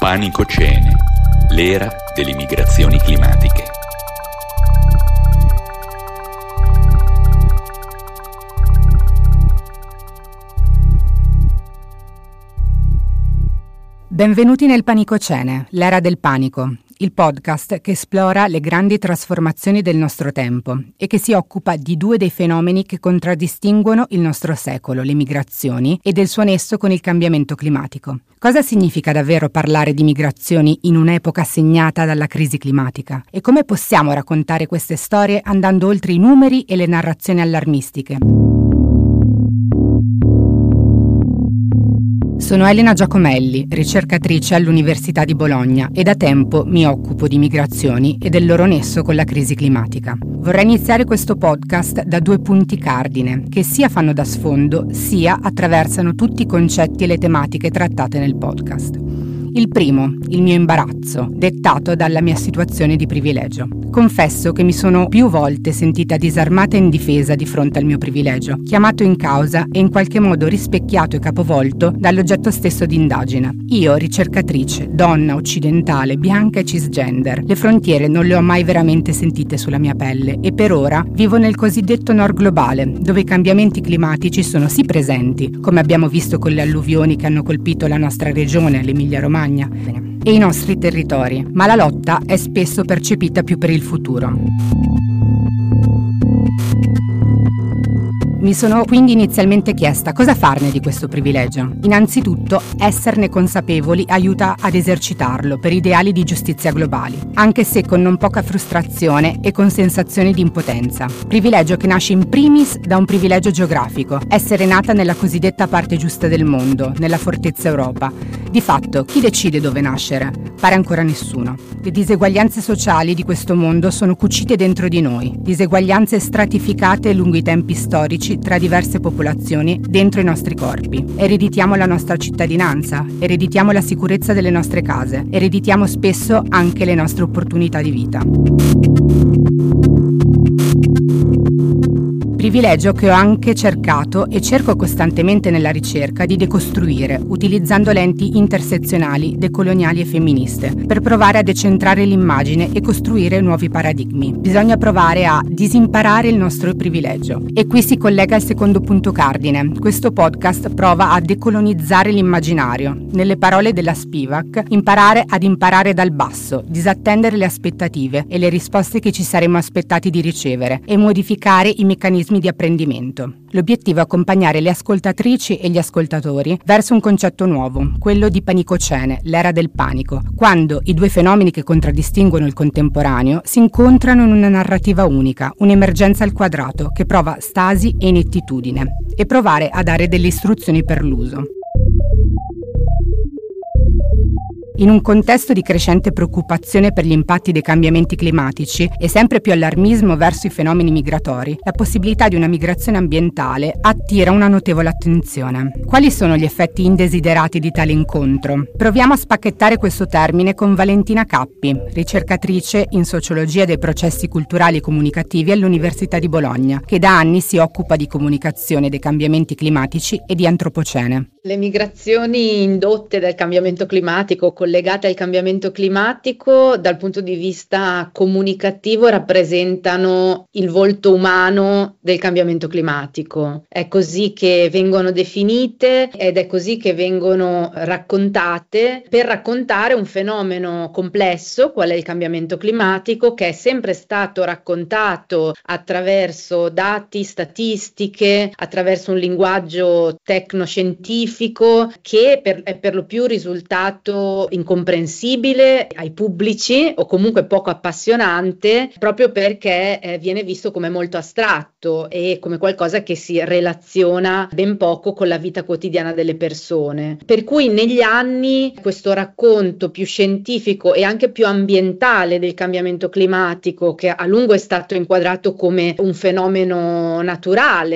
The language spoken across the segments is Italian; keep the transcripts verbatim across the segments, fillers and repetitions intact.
Panicocene, l'era delle migrazioni climatiche. Benvenuti nel Panicocene, l'era del panico, il podcast che esplora le grandi trasformazioni del nostro tempo e che si occupa di due dei fenomeni che contraddistinguono il nostro secolo, le migrazioni, e del suo nesso con il cambiamento climatico. Cosa significa davvero parlare di migrazioni in un'epoca segnata dalla crisi climatica? E come possiamo raccontare queste storie andando oltre i numeri e le narrazioni allarmistiche? Sono Elena Giacomelli, ricercatrice all'Università di Bologna e da tempo mi occupo di migrazioni e del loro nesso con la crisi climatica. Vorrei iniziare questo podcast da due punti cardine che sia fanno da sfondo sia attraversano tutti i concetti e le tematiche trattate nel podcast. Il primo, il mio imbarazzo, dettato dalla mia situazione di privilegio. Confesso che mi sono più volte sentita disarmata e indifesa di fronte al mio privilegio, chiamato in causa e in qualche modo rispecchiato e capovolto dall'oggetto stesso di indagine. Io, ricercatrice, donna, occidentale, bianca e cisgender, le frontiere non le ho mai veramente sentite sulla mia pelle e per ora vivo nel cosiddetto nord globale, dove i cambiamenti climatici sono sì presenti, come abbiamo visto con le alluvioni che hanno colpito la nostra regione, l'Emilia-Romagna, e i nostri territori, ma la lotta è spesso percepita più per il futuro. Mi sono quindi inizialmente chiesta cosa farne di questo privilegio. Innanzitutto, esserne consapevoli aiuta ad esercitarlo per ideali di giustizia globali, anche se con non poca frustrazione e con sensazioni di impotenza. Privilegio che nasce in primis da un privilegio geografico, essere nata nella cosiddetta parte giusta del mondo, nella fortezza Europa. Di fatto, chi decide dove nascere? Pare ancora nessuno. Le diseguaglianze sociali di questo mondo sono cucite dentro di noi, diseguaglianze stratificate lungo i tempi storici tra diverse popolazioni dentro i nostri corpi. Ereditiamo la nostra cittadinanza, ereditiamo la sicurezza delle nostre case, ereditiamo spesso anche le nostre opportunità di vita. Privilegio che ho anche cercato e cerco costantemente nella ricerca di decostruire, utilizzando lenti intersezionali, decoloniali e femministe, per provare a decentrare l'immagine e costruire nuovi paradigmi. Bisogna provare a disimparare il nostro privilegio. E qui si collega al secondo punto cardine. Questo podcast prova a decolonizzare l'immaginario. Nelle parole della Spivak, imparare ad imparare dal basso, disattendere le aspettative e le risposte che ci saremmo aspettati di ricevere e modificare i meccanismi di apprendimento. L'obiettivo è accompagnare le ascoltatrici e gli ascoltatori verso un concetto nuovo, quello di panicocene, l'era del panico, quando i due fenomeni che contraddistinguono il contemporaneo si incontrano in una narrativa unica, un'emergenza al quadrato che prova stasi e inettitudine, e provare a dare delle istruzioni per l'uso. In un contesto di crescente preoccupazione per gli impatti dei cambiamenti climatici e sempre più allarmismo verso i fenomeni migratori, la possibilità di una migrazione ambientale attira una notevole attenzione. Quali sono gli effetti indesiderati di tale incontro? Proviamo a spacchettare questo termine con Valentina Cappi, ricercatrice in sociologia dei processi culturali e comunicativi all'Università di Bologna, che da anni si occupa di comunicazione dei cambiamenti climatici e di antropocene. Le migrazioni indotte dal cambiamento climatico, collegate al cambiamento climatico, dal punto di vista comunicativo rappresentano il volto umano del cambiamento climatico. È così che vengono definite ed è così che vengono raccontate per raccontare un fenomeno complesso, qual è il cambiamento climatico, che è sempre stato raccontato attraverso dati, statistiche, attraverso un linguaggio tecnoscientifico che per, è per lo più risultato incomprensibile ai pubblici o comunque poco appassionante, proprio perché eh, viene visto come molto astratto e come qualcosa che si relaziona ben poco con la vita quotidiana delle persone. Per cui negli anni questo racconto più scientifico e anche più ambientale del cambiamento climatico, che a lungo è stato inquadrato come un fenomeno naturale,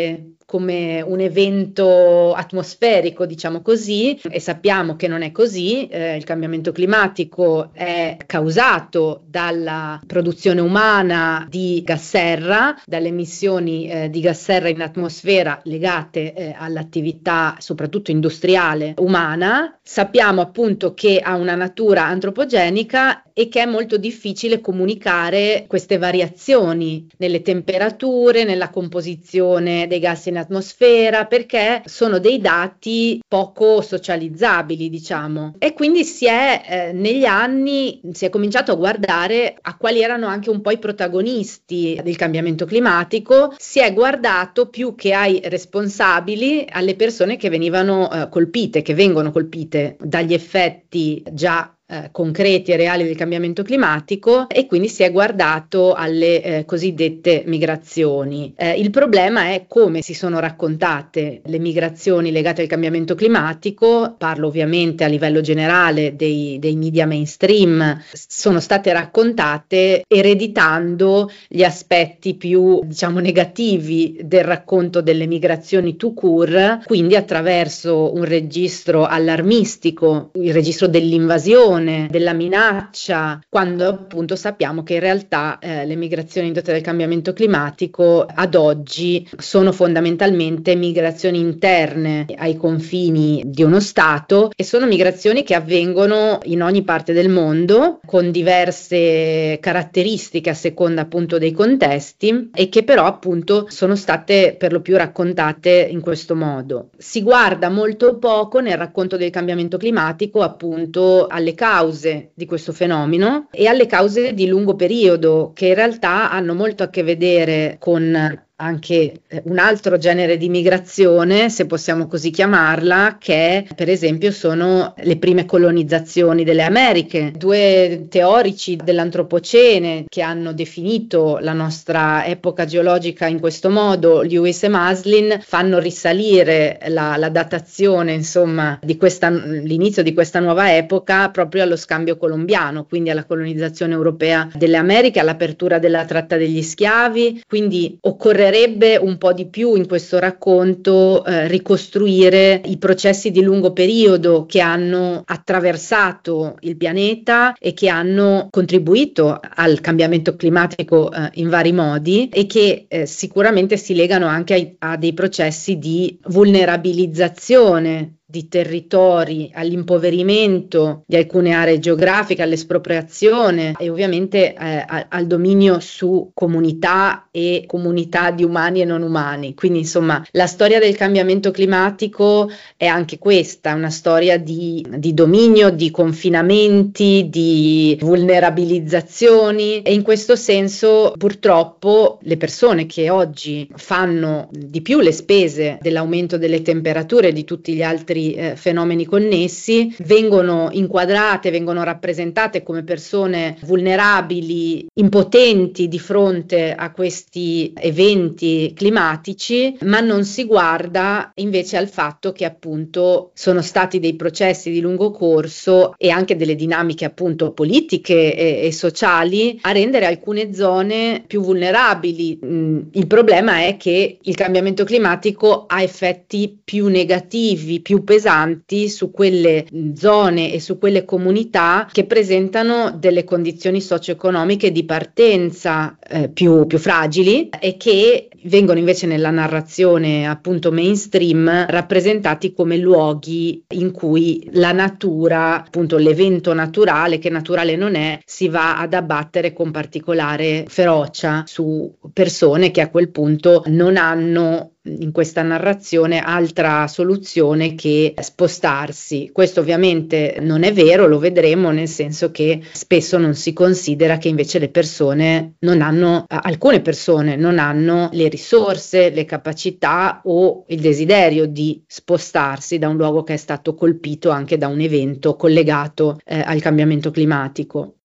come un evento atmosferico, diciamo così, e sappiamo che non è così. Eh, il cambiamento climatico è causato dalla produzione umana di gas serra, dalle emissioni eh, di gas serra in atmosfera legate eh, all'attività soprattutto industriale umana. Sappiamo appunto che ha una natura antropogenica e che è molto difficile comunicare queste variazioni nelle temperature, nella composizione dei gas in atmosfera, perché sono dei dati poco socializzabili, diciamo. E quindi si è eh, negli anni si è cominciato a guardare a quali erano anche un po' i protagonisti del cambiamento climatico, si è guardato più che ai responsabili, alle persone che venivano eh, colpite, che vengono colpite dagli effetti già Eh, concreti e reali del cambiamento climatico, e quindi si è guardato alle eh, cosiddette migrazioni. Eh, il problema è come si sono raccontate le migrazioni legate al cambiamento climatico. Parlo ovviamente a livello generale dei, dei media mainstream. Sono state raccontate ereditando gli aspetti più, diciamo, negativi del racconto delle migrazioni tout court, quindi attraverso un registro allarmistico, il registro dell'invasione, della minaccia, quando appunto sappiamo che in realtà eh, le migrazioni indotte dal cambiamento climatico ad oggi sono fondamentalmente migrazioni interne ai confini di uno Stato, e sono migrazioni che avvengono in ogni parte del mondo con diverse caratteristiche a seconda appunto dei contesti, e che però appunto sono state per lo più raccontate in questo modo. Si guarda molto poco nel racconto del cambiamento climatico appunto alle cause di questo fenomeno e alle cause di lungo periodo, che in realtà hanno molto a che vedere con anche un altro genere di migrazione, se possiamo così chiamarla, che per esempio sono le prime colonizzazioni delle Americhe. Due teorici dell'antropocene che hanno definito la nostra epoca geologica in questo modo, Lewis e Maslin, fanno risalire la, la datazione, insomma, di questa, l'inizio di questa nuova epoca proprio allo scambio colombiano, quindi alla colonizzazione europea delle Americhe, all'apertura della tratta degli schiavi. Quindi occorre un po' di più in questo racconto eh, ricostruire i processi di lungo periodo che hanno attraversato il pianeta e che hanno contribuito al cambiamento climatico eh, in vari modi, e che eh, sicuramente si legano anche ai, a dei processi di vulnerabilizzazione di territori, all'impoverimento di alcune aree geografiche, all'espropriazione e ovviamente eh, al dominio su comunità e comunità di umani e non umani. Quindi insomma la storia del cambiamento climatico è anche questa, una storia di, di dominio, di confinamenti, di vulnerabilizzazioni, e in questo senso purtroppo le persone che oggi fanno di più le spese dell'aumento delle temperature e di tutti gli altri Eh, fenomeni connessi vengono inquadrate, vengono rappresentate come persone vulnerabili, impotenti di fronte a questi eventi climatici, ma non si guarda invece al fatto che appunto sono stati dei processi di lungo corso e anche delle dinamiche appunto politiche e, e sociali a rendere alcune zone più vulnerabili. Mm, il problema è che il cambiamento climatico ha effetti più negativi, più pesanti su quelle zone e su quelle comunità che presentano delle condizioni socio-economiche di partenza eh, più, più fragili, e che vengono invece nella narrazione appunto mainstream rappresentati come luoghi in cui la natura, appunto l'evento naturale, che naturale non è, si va ad abbattere con particolare ferocia su persone che a quel punto non hanno in questa narrazione altra soluzione che spostarsi. Questo ovviamente non è vero, lo vedremo, nel senso che spesso non si considera che invece le persone non hanno, alcune persone non hanno le risorse, le capacità o il desiderio di spostarsi da un luogo che è stato colpito anche da un evento collegato eh, al cambiamento climatico.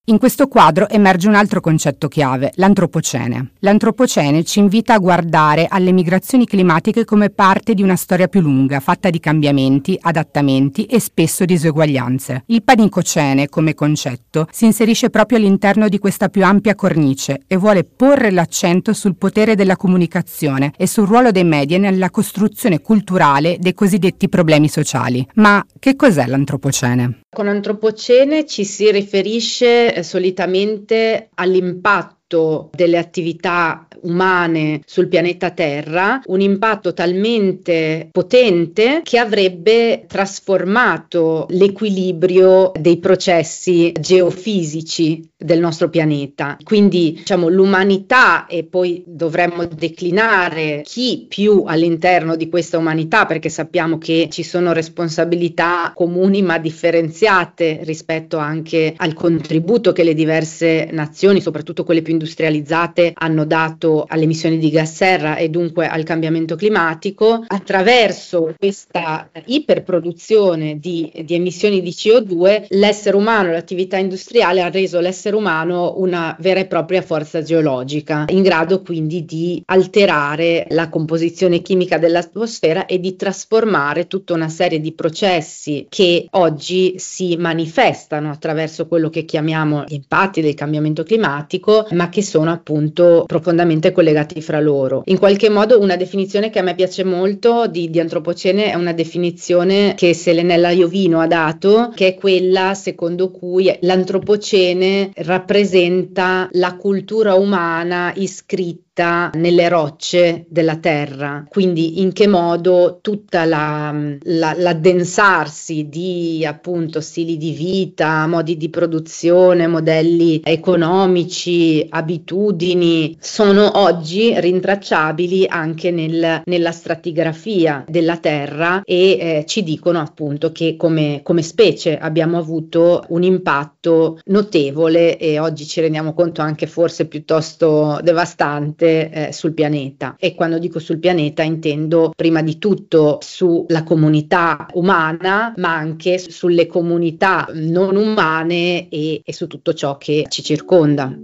In questo quadro emerge un altro concetto chiave, l'antropocene. L'antropocene ci invita a guardare alle migrazioni climatiche come parte di una storia più lunga, fatta di cambiamenti, adattamenti e spesso diseguaglianze. Il panicocene, come concetto, si inserisce proprio all'interno di questa più ampia cornice e vuole porre l'accento sul potere della comunicazione e sul ruolo dei media nella costruzione culturale dei cosiddetti problemi sociali. Ma che cos'è l'antropocene? Con antropocene ci si riferisce eh, solitamente all'impatto delle attività umane sul pianeta Terra, un impatto talmente potente che avrebbe trasformato l'equilibrio dei processi geofisici del nostro pianeta. Quindi, diciamo, l'umanità, e poi dovremmo declinare chi più all'interno di questa umanità, perché sappiamo che ci sono responsabilità comuni ma differenziate rispetto anche al contributo che le diverse nazioni, soprattutto quelle più industrializzate, hanno dato alle emissioni di gas serra e dunque al cambiamento climatico. Attraverso questa iperproduzione di, di emissioni di C O due, l'essere umano, l'attività industriale ha reso l'essere umano una vera e propria forza geologica, in grado quindi di alterare la composizione chimica dell'atmosfera e di trasformare tutta una serie di processi che oggi si manifestano attraverso quello che chiamiamo gli impatti del cambiamento climatico, ma che sono appunto profondamente collegati fra loro. In qualche modo una definizione che a me piace molto di, di antropocene è una definizione che Selenella Iovino ha dato, che è quella secondo cui l'antropocene rappresenta la cultura umana iscritta nelle rocce della terra, quindi in che modo tutta la, la, l'addensarsi di appunto stili di vita, modi di produzione, modelli economici, abitudini sono oggi rintracciabili anche nel, nella stratigrafia della terra e eh, ci dicono appunto che come, come specie abbiamo avuto un impatto notevole e oggi ci rendiamo conto anche forse piuttosto devastante Eh, sul pianeta. E quando dico sul pianeta intendo prima di tutto sulla comunità umana, ma anche sulle comunità non umane e, e su tutto ciò che ci circonda.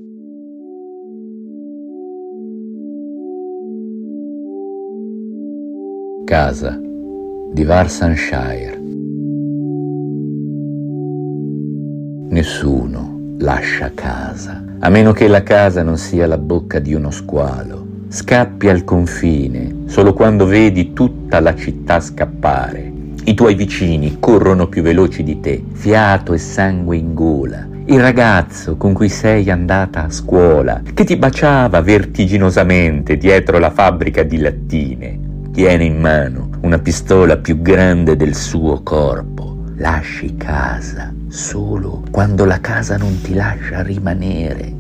Casa di Warsander. Nessuno lascia casa, a meno che la casa non sia la bocca di uno squalo. Scappi al confine solo quando vedi tutta la città scappare. I tuoi vicini corrono più veloci di te, fiato e sangue in gola. Il ragazzo con cui sei andata a scuola, che ti baciava vertiginosamente dietro la fabbrica di lattine, tiene in mano una pistola più grande del suo corpo. Lasci casa solo quando la casa non ti lascia rimanere.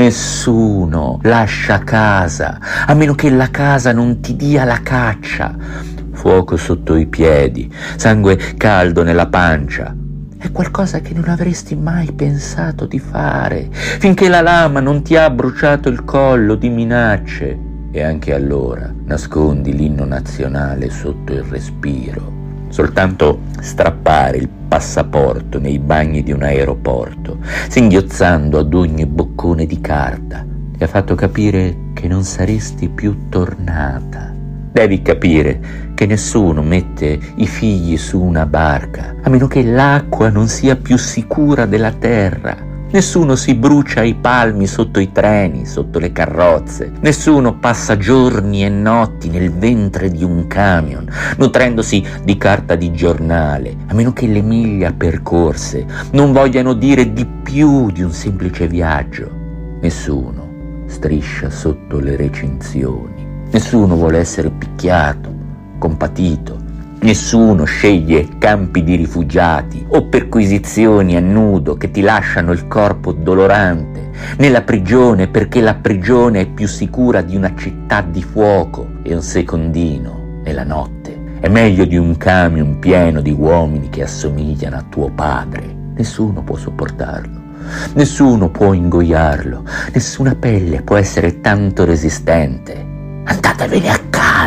Nessuno lascia casa, a meno che la casa non ti dia la caccia. Fuoco sotto i piedi, sangue caldo nella pancia. È qualcosa che non avresti mai pensato di fare, finché la lama non ti ha bruciato il collo di minacce. E anche allora nascondi l'inno nazionale sotto il respiro. Soltanto strappare il passaporto nei bagni di un aeroporto, singhiozzando ad ogni boccone di carta, ti ha fatto capire che non saresti più tornata. Devi capire che nessuno mette i figli su una barca, a meno che l'acqua non sia più sicura della terra. Nessuno si brucia i palmi sotto i treni, sotto le carrozze. Nessuno passa giorni e notti nel ventre di un camion, nutrendosi di carta di giornale, a meno che le miglia percorse non vogliano dire di più di un semplice viaggio. Nessuno striscia sotto le recinzioni. Nessuno vuole essere picchiato, compatito. Nessuno sceglie campi di rifugiati o perquisizioni a nudo che ti lasciano il corpo dolorante nella prigione, perché la prigione è più sicura di una città di fuoco e un secondino nella notte è meglio di un camion pieno di uomini che assomigliano a tuo padre. Nessuno può sopportarlo, nessuno può ingoiarlo, nessuna pelle può essere tanto resistente. Andatevene a casa!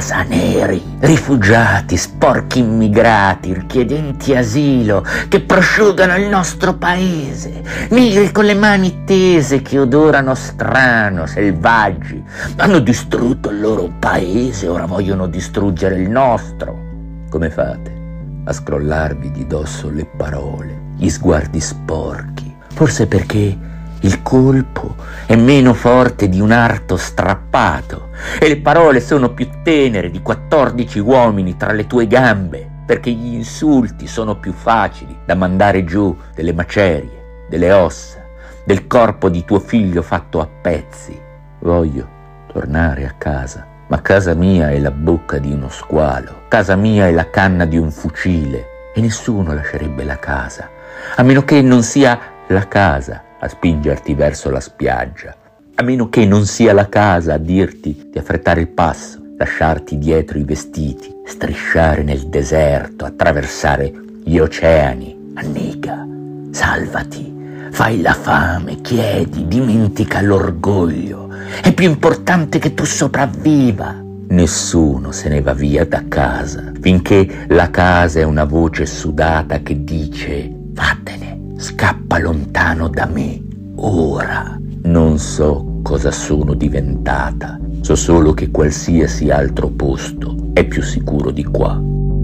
casa neri, rifugiati, sporchi immigrati, richiedenti asilo che prosciugano il nostro paese, neri con le mani tese che odorano strano, selvaggi. Hanno distrutto il loro paese, ora vogliono distruggere il nostro. Come fate a scrollarvi di dosso le parole, gli sguardi sporchi? Forse perché il colpo è meno forte di un arto strappato e le parole sono più tenere di quattordici uomini tra le tue gambe, perché gli insulti sono più facili da mandare giù delle macerie, delle ossa, del corpo di tuo figlio fatto a pezzi. Voglio tornare a casa, ma casa mia è la bocca di uno squalo, casa mia è la canna di un fucile e nessuno lascerebbe la casa, a meno che non sia la casa a spingerti verso la spiaggia, a meno che non sia la casa a dirti di affrettare il passo, lasciarti dietro i vestiti, strisciare nel deserto, attraversare gli oceani. Annega, salvati, fai la fame, chiedi, dimentica l'orgoglio. È più importante che tu sopravviva. Nessuno se ne va via da casa finché la casa è una voce sudata che dice: vattene. Scappa lontano da me, ora. Non so cosa sono diventata, so solo che qualsiasi altro posto è più sicuro di qua.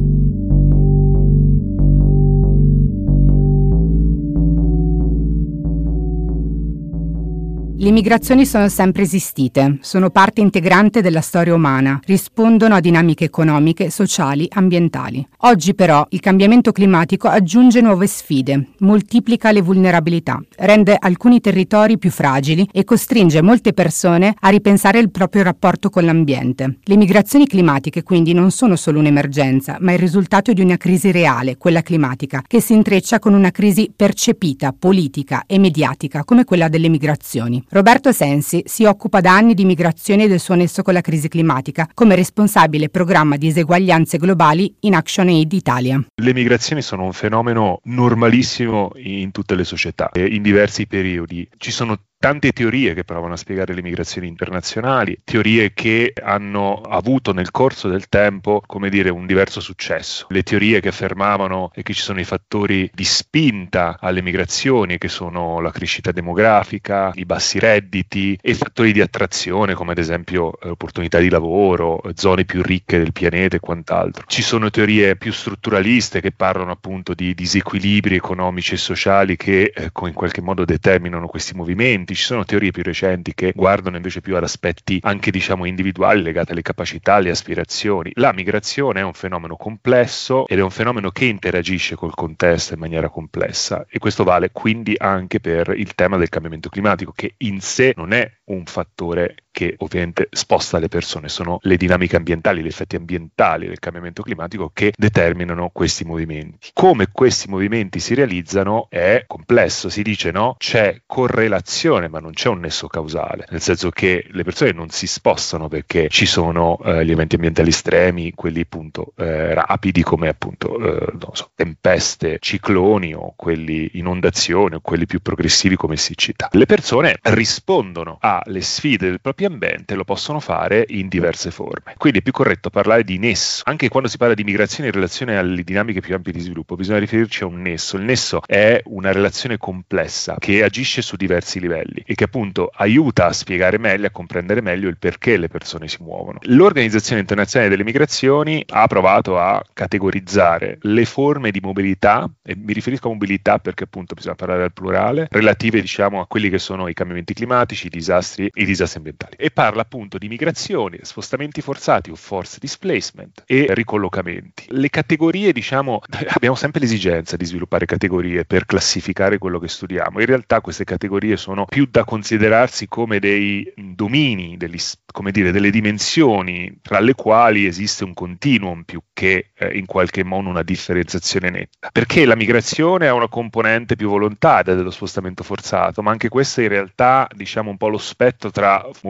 Le migrazioni sono sempre esistite, sono parte integrante della storia umana, rispondono a dinamiche economiche, sociali, ambientali. Oggi però il cambiamento climatico aggiunge nuove sfide, moltiplica le vulnerabilità, rende alcuni territori più fragili e costringe molte persone a ripensare il proprio rapporto con l'ambiente. Le migrazioni climatiche quindi non sono solo un'emergenza, ma il risultato di una crisi reale, quella climatica, che si intreccia con una crisi percepita, politica e mediatica come quella delle migrazioni. Roberto Sensi si occupa da anni di migrazioni e del suo nesso con la crisi climatica come responsabile programma di diseguaglianze globali in ActionAid Italia. Le migrazioni sono un fenomeno normalissimo in tutte le società, in diversi periodi. Ci sono tante teorie che provano a spiegare le migrazioni internazionali, teorie che hanno avuto nel corso del tempo, come dire, un diverso successo. Le teorie che affermavano che ci sono i fattori di spinta alle migrazioni, che sono la crescita demografica, i bassi redditi, e fattori di attrazione, come ad esempio opportunità di lavoro, zone più ricche del pianeta e quant'altro. Ci sono teorie più strutturaliste che parlano appunto di disequilibri economici e sociali che eh, in qualche modo determinano questi movimenti. Ci sono teorie più recenti che guardano invece più ad aspetti anche diciamo individuali legati alle capacità, alle aspirazioni. La migrazione è un fenomeno complesso ed è un fenomeno che interagisce col contesto in maniera complessa, e questo vale quindi anche per il tema del cambiamento climatico, che in sé non è un fattore che ovviamente sposta le persone, sono le dinamiche ambientali, gli effetti ambientali del cambiamento climatico che determinano questi movimenti. Come questi movimenti si realizzano è complesso, si dice no, c'è correlazione ma non c'è un nesso causale, nel senso che le persone non si spostano perché ci sono eh, gli eventi ambientali estremi, quelli appunto eh, rapidi come appunto eh, non so, tempeste, cicloni, o quelli inondazioni, o quelli più progressivi come siccità. Le persone rispondono alle sfide del proprio ambiente, lo possono fare in diverse forme. Quindi è più corretto parlare di nesso. Anche quando si parla di migrazione in relazione alle dinamiche più ampie di sviluppo, bisogna riferirci a un nesso. Il nesso è una relazione complessa che agisce su diversi livelli e che appunto aiuta a spiegare meglio, a comprendere meglio il perché le persone si muovono. L'Organizzazione Internazionale delle Migrazioni ha provato a categorizzare le forme di mobilità, e mi riferisco a mobilità perché appunto bisogna parlare al plurale, relative diciamo a quelli che sono i cambiamenti climatici, i disastri, i disastri ambientali. E parla appunto di migrazioni, spostamenti forzati o forced displacement e ricollocamenti. Le categorie, diciamo, abbiamo sempre l'esigenza di sviluppare categorie per classificare quello che studiamo. In realtà queste categorie sono più da considerarsi come dei domini, degli, come dire, delle dimensioni tra le quali esiste un continuum più che eh, in qualche modo una differenziazione netta. Perché la migrazione ha una componente più volontaria dello spostamento forzato, ma anche questa in realtà, diciamo, un po' lo spettro tra movimento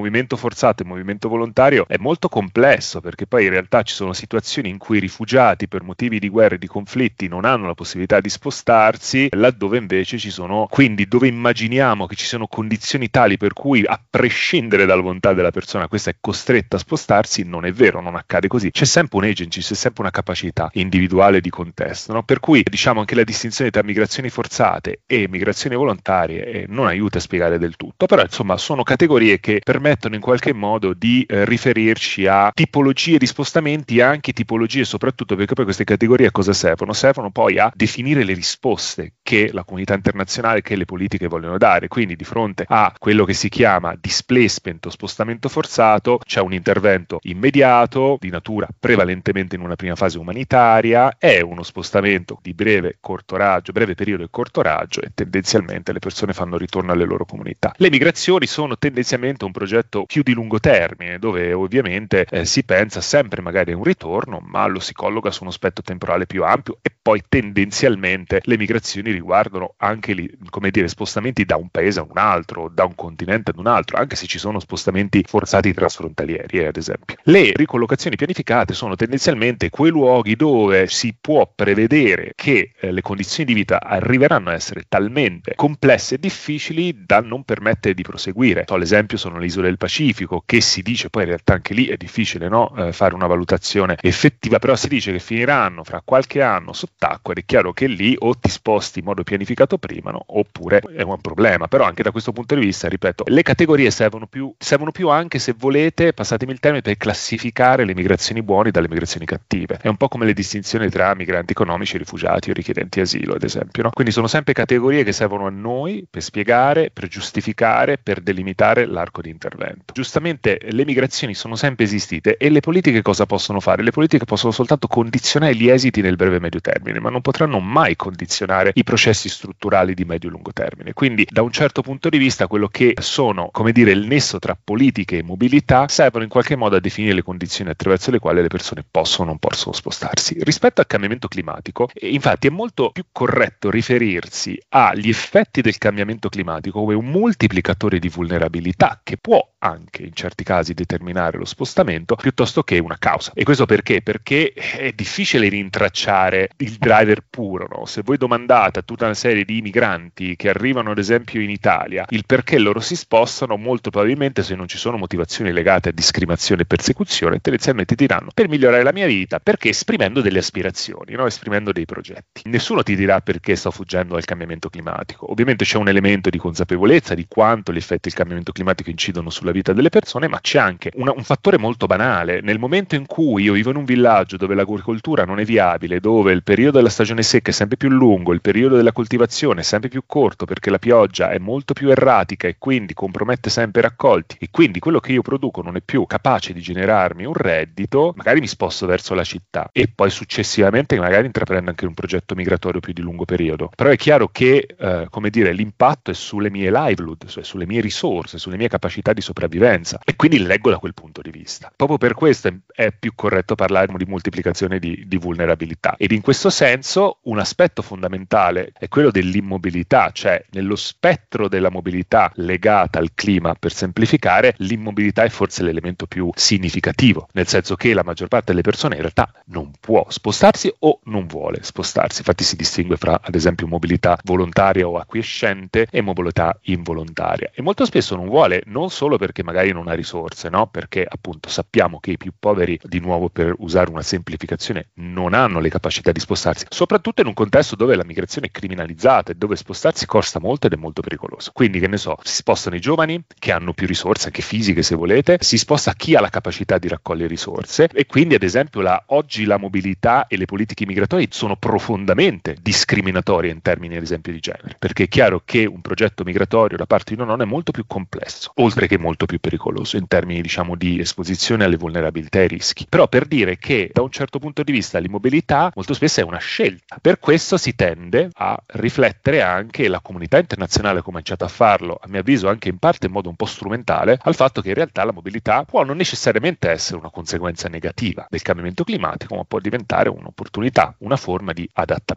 movimento forzato e movimento volontario è molto complesso, perché poi in realtà ci sono situazioni in cui i rifugiati per motivi di guerra e di conflitti non hanno la possibilità di spostarsi, laddove invece ci sono, quindi dove immaginiamo che ci siano condizioni tali per cui a prescindere dalla volontà della persona questa è costretta a spostarsi, non è vero, non accade così. C'è sempre un agency, c'è sempre una capacità individuale di contesto, no? Per cui diciamo anche la distinzione tra migrazioni forzate e migrazioni volontarie eh, non aiuta a spiegare del tutto, però insomma sono categorie che permettono in qualche modo di eh, riferirci a tipologie di spostamenti e anche tipologie, soprattutto perché poi queste categorie a cosa servono? Servono poi a definire le risposte che la comunità internazionale, che le politiche vogliono dare. Quindi di fronte a quello che si chiama displacement o spostamento forzato c'è un intervento immediato di natura prevalentemente in una prima fase umanitaria, è uno spostamento di breve corto raggio, breve periodo e corto raggio, e tendenzialmente le persone fanno ritorno alle loro comunità. Le migrazioni sono tendenzialmente un progetto più di lungo termine, dove ovviamente eh, si pensa sempre magari a un ritorno, ma lo si colloca su uno spettro temporale più ampio, e poi tendenzialmente le migrazioni riguardano anche li, come dire, spostamenti da un paese a un altro, da un continente ad un altro, anche se ci sono spostamenti forzati trasfrontalieri, eh, ad esempio. Le ricollocazioni pianificate sono tendenzialmente quei luoghi dove si può prevedere che eh, le condizioni di vita arriveranno a essere talmente complesse e difficili da non permettere di proseguire. So, l'esempio sono le isole del Pacifico, che si dice, poi in realtà anche lì è difficile, no? eh, fare una valutazione effettiva, però si dice che finiranno fra qualche anno sott'acqua, ed è chiaro che lì o ti sposti in modo pianificato prima, no? Oppure è un problema. Però anche da questo punto di vista, ripeto, le categorie servono più, servono più anche, se volete, passatemi il termine, per classificare le migrazioni buone dalle migrazioni cattive. È un po' come le distinzioni tra migranti economici, rifugiati o richiedenti asilo, ad esempio, no? Quindi sono sempre categorie che servono a noi per spiegare, per giustificare, per delimitare l'arco di intervento. Giustamente le migrazioni sono sempre esistite, e le politiche cosa possono fare? Le politiche possono soltanto condizionare gli esiti nel breve e medio termine, ma non potranno mai condizionare i processi strutturali di medio e lungo termine. Quindi da un certo punto di vista quello che sono, come dire, il nesso tra politiche e mobilità servono in qualche modo a definire le condizioni attraverso le quali le persone possono o non possono spostarsi. Rispetto al cambiamento climatico, infatti, è molto più corretto riferirsi agli effetti del cambiamento climatico come un moltiplicatore di vulnerabilità che può anche in certi casi determinare lo spostamento, piuttosto che una causa. E questo perché? Perché è difficile rintracciare il driver puro, no? Se voi domandate a tutta una serie di migranti che arrivano ad esempio in Italia il perché loro si spostano, molto probabilmente, se non ci sono motivazioni legate a discriminazione e persecuzione, tendenzialmente diranno: per migliorare la mia vita, perché esprimendo delle aspirazioni, no? Esprimendo dei progetti. Nessuno ti dirà perché sto fuggendo dal cambiamento climatico. Ovviamente c'è un elemento di consapevolezza di quanto gli effetti del cambiamento climatico incidono sulla vita delle persone, ma c'è anche una, un fattore molto banale. Nel momento in cui io vivo in un villaggio dove l'agricoltura non è viabile, dove il periodo della stagione secca è sempre più lungo, il periodo della coltivazione è sempre più corto perché la pioggia è molto più erratica e quindi compromette sempre i raccolti, e quindi quello che io produco non è più capace di generarmi un reddito, magari mi sposto verso la città e poi successivamente magari intraprendo anche un progetto migratorio più di lungo periodo. Però è chiaro che eh, come dire, l'impatto è sulle mie livelihood, cioè sulle mie risorse, sulle mie capacità di sopravvivenza, e quindi leggo da quel punto di vista. Proprio per questo è, è più corretto parlare di moltiplicazione di, di vulnerabilità, ed in questo senso un aspetto fondamentale è quello dell'immobilità, cioè nello spettro della mobilità legata al clima, per semplificare, l'immobilità è forse l'elemento più significativo, nel senso che la maggior parte delle persone in realtà non può spostarsi o non vuole spostarsi. Infatti si distingue fra, ad esempio, mobilità volontaria o acquiescente e mobilità involontaria, e molto spesso non vuole, non solo perché magari non ha risorse, no? Perché appunto sappiamo che i più poveri, di nuovo per usare una semplificazione, non hanno le capacità di spostarsi, soprattutto in un contesto dove la migrazione è criminalizzata e dove spostarsi costa molto ed è molto pericoloso. Quindi, che ne so, si spostano i giovani che hanno più risorse, anche fisiche se volete, si sposta chi ha la capacità di raccogliere risorse, e quindi ad esempio la, oggi la mobilità e le politiche migratorie sono profondamente discriminatorie in termini ad esempio di genere, perché è chiaro che un progetto migratorio da parte di una donna è molto più complesso, oltre che molto più pericoloso in termini, diciamo, di esposizione alle vulnerabilità e ai rischi. Però per dire che da un certo punto di vista l'immobilità molto spesso è una scelta. Per questo si tende a riflettere anche, la comunità internazionale ha cominciato a farlo, a mio avviso anche in parte in modo un po' strumentale, al fatto che in realtà la mobilità può non necessariamente essere una conseguenza negativa del cambiamento climatico, ma può diventare un'opportunità, una forma di adattamento.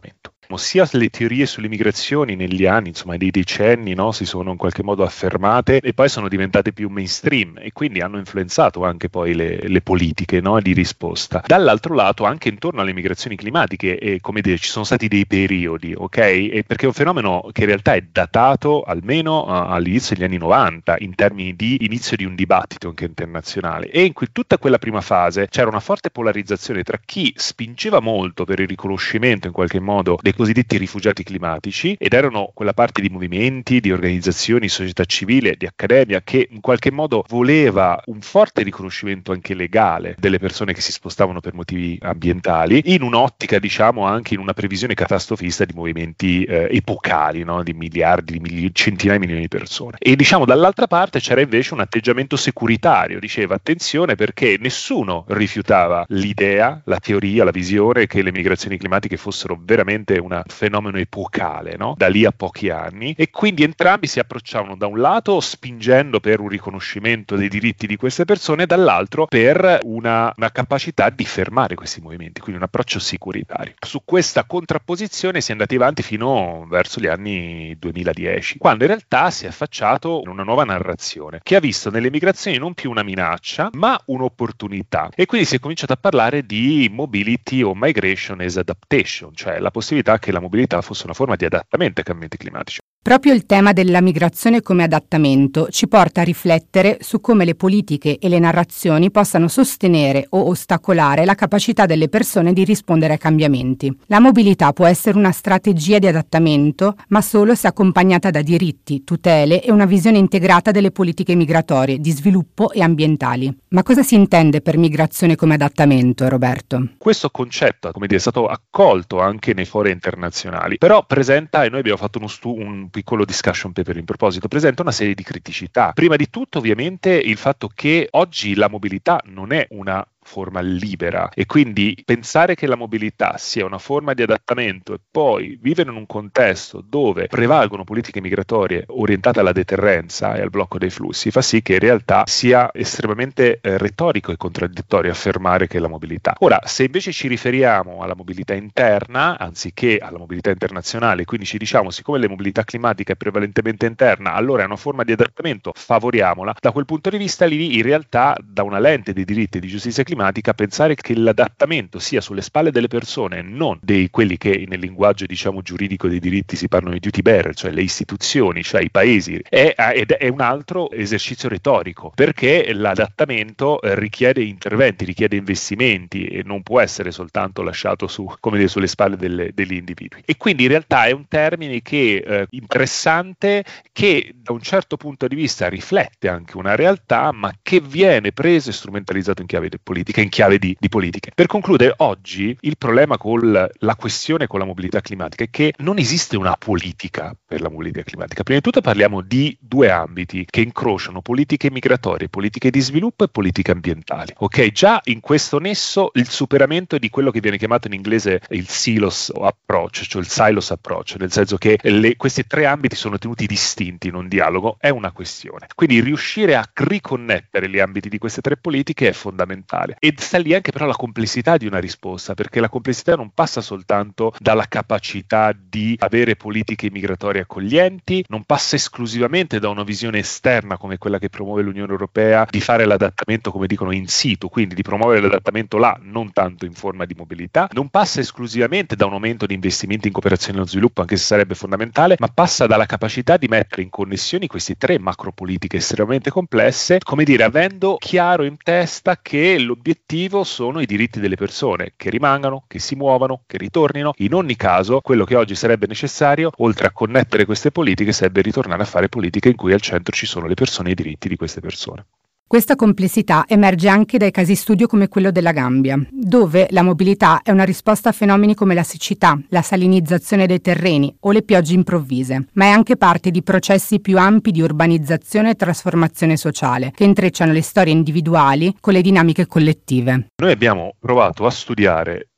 sia le teorie sulle migrazioni negli anni, insomma dei decenni, no, si sono in qualche modo affermate e poi sono diventate più mainstream e quindi hanno influenzato anche poi le, le politiche, no, di risposta. Dall'altro lato anche intorno alle migrazioni climatiche e, come dire, ci sono stati dei periodi, ok? E perché è un fenomeno che in realtà è datato almeno uh, all'inizio degli anni novanta in termini di inizio di un dibattito anche internazionale, e in cui tutta quella prima fase c'era una forte polarizzazione tra chi spingeva molto per il riconoscimento in qualche modo dei cosiddetti rifugiati climatici, ed erano quella parte di movimenti, di organizzazioni, società civile, di accademia che in qualche modo voleva un forte riconoscimento anche legale delle persone che si spostavano per motivi ambientali, in un'ottica, diciamo, anche in una previsione catastrofista di movimenti eh, epocali, no? Di miliardi, di mili- centinaia di milioni di persone. E diciamo dall'altra parte c'era invece un atteggiamento securitario, diceva attenzione perché nessuno rifiutava l'idea, la teoria, la visione che le migrazioni climatiche fossero veramente un fenomeno epocale, no? Da lì a pochi anni, e quindi entrambi si approcciavano da un lato spingendo per un riconoscimento dei diritti di queste persone, dall'altro per una, una capacità di fermare questi movimenti, quindi un approccio securitario. Su questa contrapposizione si è andati avanti fino verso gli anni duemiladieci, quando in realtà si è affacciato in una nuova narrazione che ha visto nelle migrazioni non più una minaccia ma un'opportunità, e quindi si è cominciato a parlare di mobility o migration as adaptation, cioè la possibilità che la mobilità fosse una forma di adattamento ai cambiamenti climatici. Proprio il tema della migrazione come adattamento ci porta a riflettere su come le politiche e le narrazioni possano sostenere o ostacolare la capacità delle persone di rispondere ai cambiamenti. La mobilità può essere una strategia di adattamento, ma solo se accompagnata da diritti, tutele e una visione integrata delle politiche migratorie, di sviluppo e ambientali. Ma cosa si intende per migrazione come adattamento, Roberto? Questo concetto, come dire, è stato accolto anche nei fori internazionali, però presenta, e noi abbiamo fatto uno stu- un piccolo discussion paper in proposito, presenta una serie di criticità. Prima di tutto, ovviamente, il fatto che oggi la mobilità non è una forma libera, e quindi pensare che la mobilità sia una forma di adattamento e poi vivere in un contesto dove prevalgono politiche migratorie orientate alla deterrenza e al blocco dei flussi fa sì che in realtà sia estremamente eh, retorico e contraddittorio affermare che è la mobilità. Ora, se invece ci riferiamo alla mobilità interna anziché alla mobilità internazionale, quindi ci diciamo siccome la mobilità climatica è prevalentemente interna, allora è una forma di adattamento, favoriamola, da quel punto di vista lì in realtà da una lente dei diritti di giustizia climatica climatica, pensare che l'adattamento sia sulle spalle delle persone, non dei quelli che nel linguaggio diciamo giuridico dei diritti si parlano di duty bearer, cioè le istituzioni, cioè i paesi, è, è un altro esercizio retorico, perché l'adattamento eh, richiede interventi, richiede investimenti e non può essere soltanto lasciato su, come dire, sulle spalle delle, degli individui. E quindi in realtà è un termine che eh, interessante, che da un certo punto di vista riflette anche una realtà, ma che viene preso e strumentalizzato in chiave politica, in chiave di, di politiche. Per concludere, oggi il problema con la questione con la mobilità climatica è che non esiste una politica per la mobilità climatica. Prima di tutto parliamo di due ambiti che incrociano politiche migratorie, politiche di sviluppo e politiche ambientali. Ok, già in questo nesso il superamento di quello che viene chiamato in inglese il silos approach, cioè il silos approach, nel senso che le, questi tre ambiti sono tenuti distinti in un dialogo, è una questione. Quindi riuscire a riconnettere gli ambiti di queste tre politiche è fondamentale. E sta lì anche però la complessità di una risposta, perché la complessità non passa soltanto dalla capacità di avere politiche migratorie accoglienti, non passa esclusivamente da una visione esterna come quella che promuove l'Unione Europea di fare l'adattamento, come dicono, in situ, quindi di promuovere l'adattamento là, non tanto in forma di mobilità, non passa esclusivamente da un aumento di investimenti in cooperazione allo sviluppo, anche se sarebbe fondamentale, ma passa dalla capacità di mettere in connessioni queste tre macropolitiche estremamente complesse, come dire, avendo chiaro in testa che l'obiettivo sono i diritti delle persone, che rimangano, che si muovano, che ritornino. In ogni caso, quello che oggi sarebbe necessario, oltre a connettere queste politiche, sarebbe ritornare a fare politiche in cui al centro ci sono le persone e i diritti di queste persone. Questa complessità emerge anche dai casi studio come quello della Gambia, dove la mobilità è una risposta a fenomeni come la siccità, la salinizzazione dei terreni o le piogge improvvise, ma è anche parte di processi più ampi di urbanizzazione e trasformazione sociale, che intrecciano le storie individuali con le dinamiche collettive. Noi abbiamo provato a studiare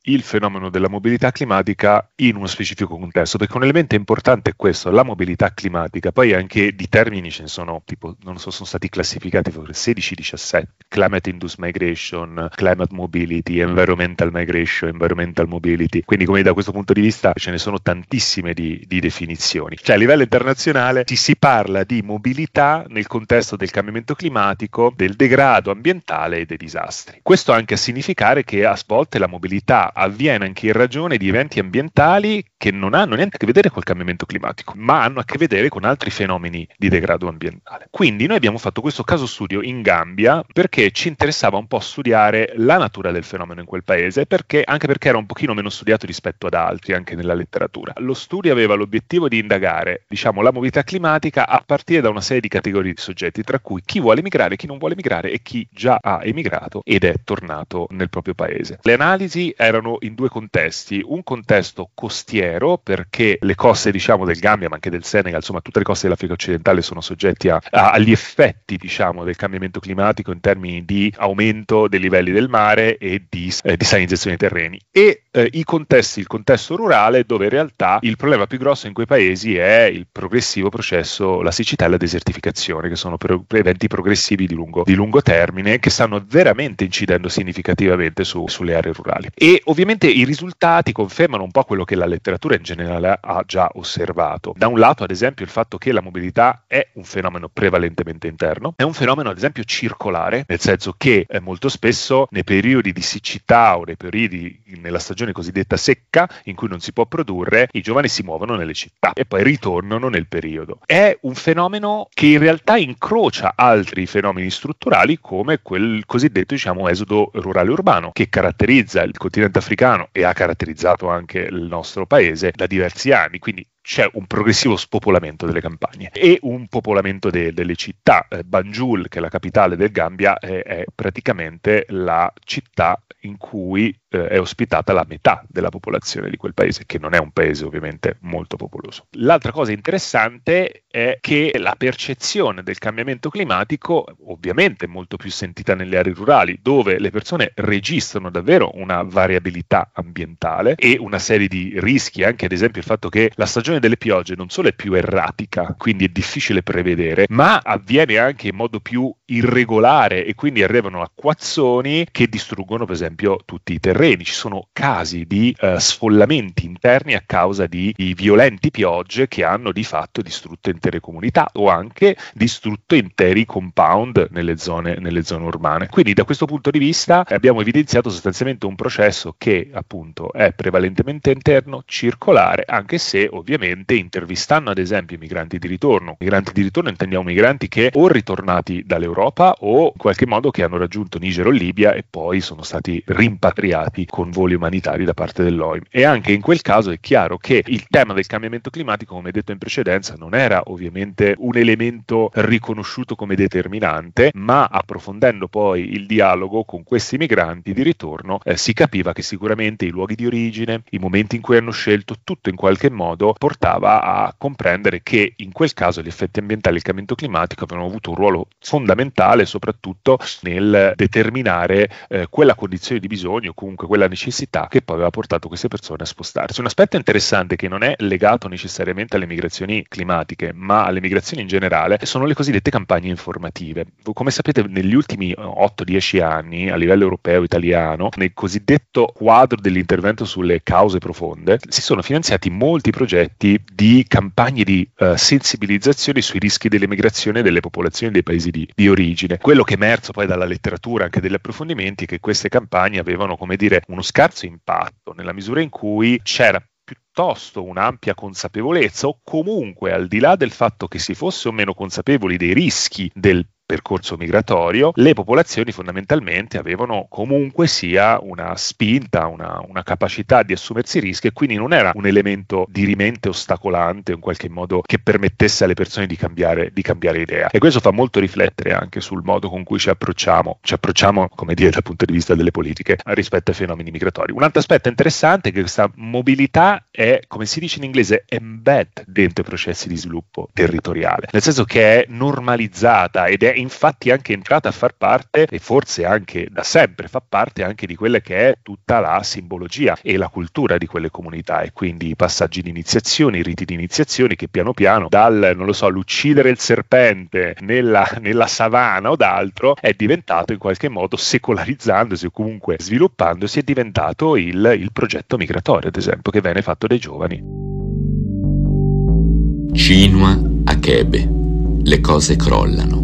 il fenomeno della mobilità climatica in uno specifico contesto, perché un elemento importante è questo, la mobilità climatica. Poi anche di termini ce ne sono, tipo, non so, sono stati classificati sedici diciassette, climate induced migration, climate mobility, environmental migration, environmental mobility, quindi come da questo punto di vista ce ne sono tantissime di, di definizioni. Cioè a livello internazionale ci si parla di mobilità nel contesto del cambiamento climatico, del degrado ambientale e dei disastri. Questo anche a significare che a volte la mobilità avviene anche in ragione di eventi ambientali che non hanno niente a che vedere col cambiamento climatico, ma hanno a che vedere con altri fenomeni di degrado ambientale. Quindi noi abbiamo fatto questo caso studio in Gambia perché ci interessava un po' studiare la natura del fenomeno in quel paese, perché, anche perché era un pochino meno studiato rispetto ad altri, anche nella letteratura. Lo studio aveva l'obiettivo di indagare, diciamo, la mobilità climatica a partire da una serie di categorie di soggetti, tra cui chi vuole emigrare, chi non vuole emigrare e chi già ha emigrato ed è tornato nel proprio paese. Le analisi erano in due contesti, un contesto costiero, perché le coste, diciamo, del Gambia, ma anche del Senegal, insomma tutte le coste dell'Africa occidentale sono soggetti a, a, agli effetti, diciamo, del cambiamento climatico in termini di aumento dei livelli del mare e di eh, desalinizzazione dei terreni, e eh, i contesti, il contesto rurale, dove in realtà il problema più grosso in quei paesi è il progressivo processo, la siccità e la desertificazione, che sono pro- eventi progressivi di lungo, di lungo termine che stanno veramente incidendo significativamente su, sulle aree rurali. E ovviamente i risultati confermano un po' quello che la letteratura in generale ha già osservato. Da un lato, ad esempio, il fatto che la mobilità è un fenomeno prevalentemente interno, è un fenomeno ad esempio circolare, nel senso che eh, molto spesso nei periodi di siccità o nei periodi nella stagione cosiddetta secca in cui non si può produrre, i giovani si muovono nelle città e poi ritornano nel periodo. È un fenomeno che in realtà incrocia altri fenomeni strutturali come quel cosiddetto, diciamo, esodo rurale urbano che caratterizza il continente africano e ha caratterizzato anche il nostro paese da diversi anni. Quindi c'è un progressivo spopolamento delle campagne e un popolamento de- delle città. Eh, Banjul, che è la capitale del Gambia, è, è praticamente la città in cui eh, è ospitata la metà della popolazione di quel paese, che non è un paese ovviamente molto popoloso. L'altra cosa interessante è che la percezione del cambiamento climatico ovviamente è molto più sentita nelle aree rurali, dove le persone registrano davvero una variabilità ambientale e una serie di rischi, anche ad esempio il fatto che la stagione delle piogge non solo è più erratica, quindi è difficile prevedere, ma avviene anche in modo più irregolare e quindi arrivano acquazzoni che distruggono per esempio tutti i terreni. Ci sono casi di uh, sfollamenti interni a causa di, di violenti piogge che hanno di fatto distrutto intere comunità o anche distrutto interi compound nelle zone, nelle zone urbane. Quindi da questo punto di vista abbiamo evidenziato sostanzialmente un processo che appunto è prevalentemente interno, circolare, anche se ovviamente intervistando ad esempio i migranti di ritorno. Migranti di ritorno intendiamo migranti che o ritornati dall'Europa o in qualche modo che hanno raggiunto Niger o Libia e poi sono stati rimpatriati con voli umanitari da parte dell'O I M. E anche in quel caso è chiaro che il tema del cambiamento climatico, come detto in precedenza, non era ovviamente un elemento riconosciuto come determinante, ma approfondendo poi il dialogo con questi migranti di ritorno eh, si capiva che sicuramente i luoghi di origine, i momenti in cui hanno scelto, tutto in qualche modo portava a comprendere che in quel caso gli effetti ambientali e il cambiamento climatico avevano avuto un ruolo fondamentale soprattutto nel determinare eh, quella condizione di bisogno, comunque quella necessità che poi aveva portato queste persone a spostarsi. Un aspetto interessante che non è legato necessariamente alle migrazioni climatiche, ma alle migrazioni in generale, sono le cosiddette campagne informative. Come sapete, negli ultimi otto dieci anni, a livello europeo, italiano, nel cosiddetto quadro dell'intervento sulle cause profonde, si sono finanziati molti progetti di campagne di uh, sensibilizzazione sui rischi dell'emigrazione delle popolazioni dei paesi di, di origine. Quello che è emerso poi dalla letteratura, anche degli approfondimenti, è che queste campagne avevano, come dire, uno scarso impatto nella misura in cui c'era piuttosto un'ampia consapevolezza, o comunque al di là del fatto che si fosse o meno consapevoli dei rischi del percorso migratorio, le popolazioni fondamentalmente avevano comunque sia una spinta, una, una capacità di assumersi rischi, e quindi non era un elemento dirimente ostacolante in qualche modo che permettesse alle persone di cambiare, di cambiare idea. E questo fa molto riflettere anche sul modo con cui ci approcciamo, ci approcciamo, come dire, dal punto di vista delle politiche rispetto ai fenomeni migratori. Un altro aspetto interessante è che questa mobilità è, come si dice in inglese, embed dentro i processi di sviluppo territoriale, nel senso che è normalizzata ed è infatti anche entrata a far parte, e forse anche da sempre fa parte anche di quella che è tutta la simbologia e la cultura di quelle comunità, e quindi i passaggi di iniziazione, i riti di iniziazione che piano piano dal, non lo so, l'uccidere il serpente nella, nella savana o d'altro è diventato in qualche modo, secolarizzandosi o comunque sviluppandosi, è diventato il, il progetto migratorio, ad esempio, che viene fatto dai giovani. Chinua Achebe, le cose crollano.